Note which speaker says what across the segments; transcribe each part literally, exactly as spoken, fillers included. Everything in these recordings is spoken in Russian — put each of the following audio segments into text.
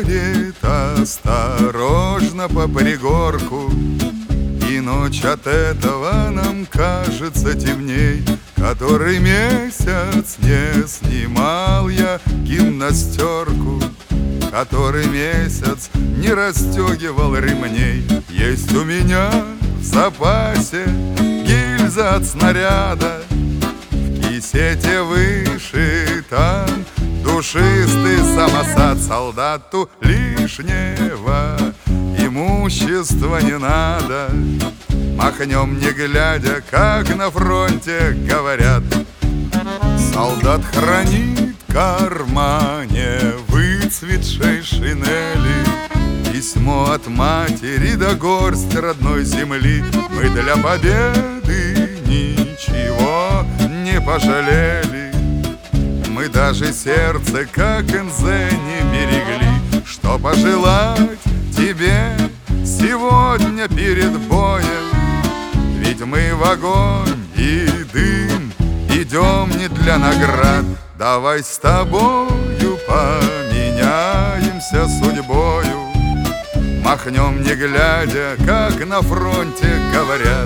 Speaker 1: едет осторожно по пригорку, и ночь от этого нам кажется темней. Который месяц не снимал я гимнастерку, который месяц не расстегивал ремней. Есть у меня в запасе гильза от снаряда, в кисете выше там душистый самосад. Солдату лишнего имущества не надо, махнем не глядя, как на фронте говорят. Солдат хранит в кармане выцветшей шинели письмо от матери да горсть родной земли. Мы для победы ничего не пожалели, мы даже сердце, как Энзе, не берегли. Что пожелать тебе сегодня перед боем? Ведь мы в огонь и дым идем не для наград. Давай с тобою поменяемся судьбою, махнем не глядя, как на фронте говорят.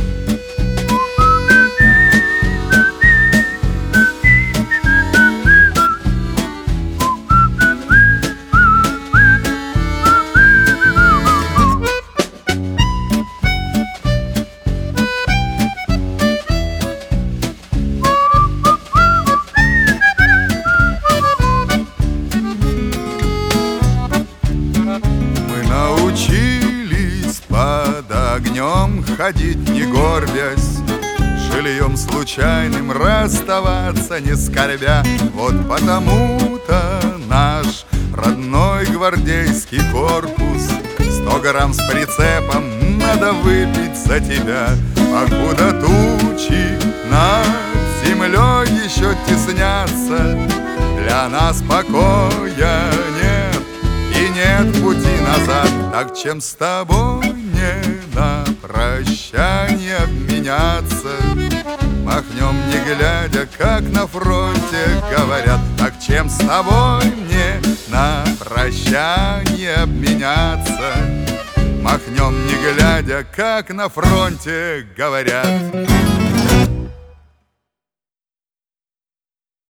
Speaker 1: Научились под огнем ходить не горбясь, жильем случайным расставаться не скорбя. Вот потому-то наш родной гвардейский корпус сто грамм с прицепом надо выпить за тебя. Покуда тучи над землей еще теснятся, для нас покоя нет и нет пути назад. Так чем с тобой не на прощание обменяться, махнем не глядя, как на фронте говорят. Так чем с тобой мне на прощание обменяться, махнем не глядя, как на фронте говорят.